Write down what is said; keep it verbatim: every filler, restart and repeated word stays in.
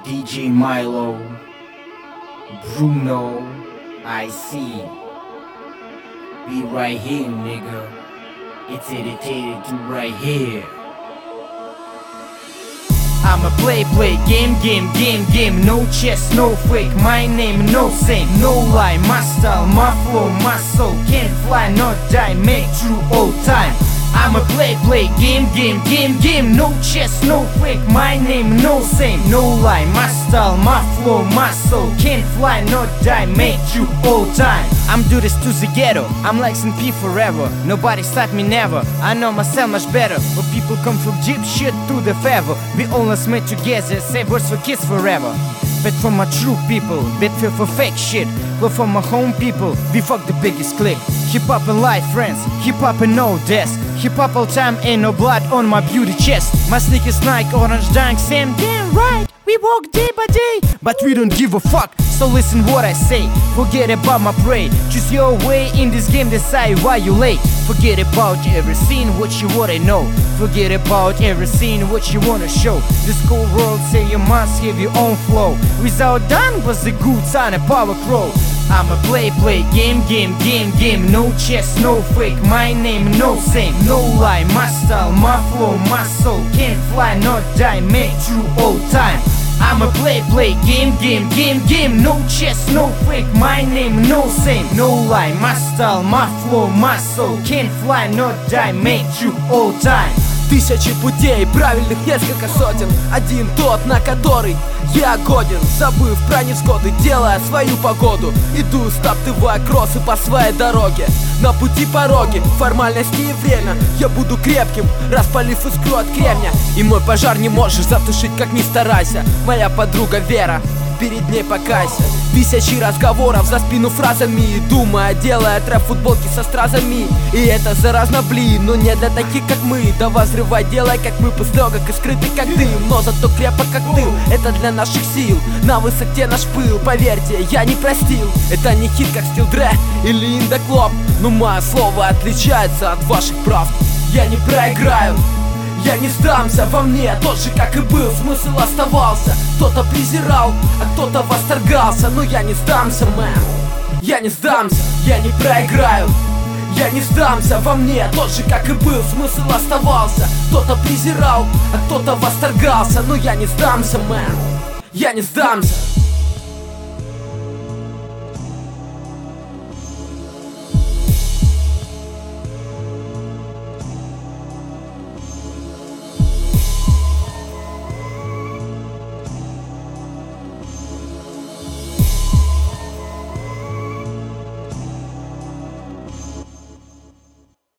ди джей Milo, Bruno, I see. Be right here, nigga. It's dedicated to right here. I'ma play, play, game, game, game, game. No chess, no fake, my name, no same. No lie, my style, my flow, my soul. Can't fly, not die, make true all time. I'ma play, play, game, game, game, game. No chess, no fake, my name, no same. No lie, my style, my flow, my soul. Can't fly, not die, make true all time. I'm do this to the ghetto, I'm like Saint P forever. Nobody stop me never, I know myself much better. But people come from deep shit to the favor. We all must made together, save words for kids forever. Bet for my true people, bet feel for fake shit. But for my home people, we fuck the biggest clique. Hip hop and life friends, hip hop and no death. Hip hop all time, ain't no blood on my beauty chest. My sneakers Nike, orange dunk, same damn right. We walk day by day, but we don't give a fuck. So listen what I say, forget about my prey. Choose your way in this game, decide why you late. Forget about every scene, what you wanna know. Forget about every scene, what you wanna show. This cool world say you must have your own flow. Without done was the good sign of power crow. I'ma play, play, game, game, game, game. No chess, no fake, my name, no same. No lie, my style, my flow, my soul. Can't fly, not die, make true all time. I'ma play, play, game, game, game, game. No chess, no fake, my name, no same. No lie, my style, my flow, my soul. Can't fly, not die, make true all time. Тысячи путей, правильных несколько сотен. Один тот, на который я годен. Забыв про невзгоды, делая свою погоду. Иду, стаптывая кроссы по своей дороге. На пути пороги, формальности и время. Я буду крепким, распалив искру от кремня. И мой пожар не можешь затушить, как ни старайся. Моя подруга Вера, перед ней покайся. Тысячи разговоров за спину фразами, думая, делая трэп футболки со стразами. И это заразно, блин, но не для таких, как мы. Давай взрывай, делай, как мы, пусть легок и скрытый, как дым, но зато крепок, как тыл. Это для наших сил, на высоте наш пыл. Поверьте, я не простил. Это не хит, как Still Dre или Индоклоп, но мое слово отличается от ваших правд. Я не проиграю, я не сдамся, во мне тот же, как и был, смысл оставался. Кто-то презирал, а кто-то восторгался. Но я не сдамся, мэн, я не сдамся, я не проиграю. Я не сдамся, во мне тот же, как и был, смысл оставался. Кто-то презирал, а кто-то восторгался. Но я не сдамся, мэн, я не сдамся.